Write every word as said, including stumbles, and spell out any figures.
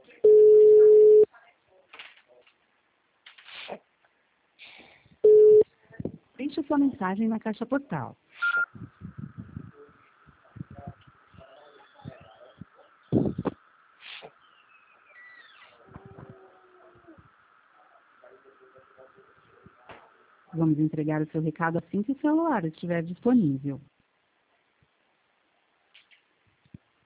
Deixe sua mensagem na caixa postal. Vamos entregar o seu recado assim que o celular estiver disponível.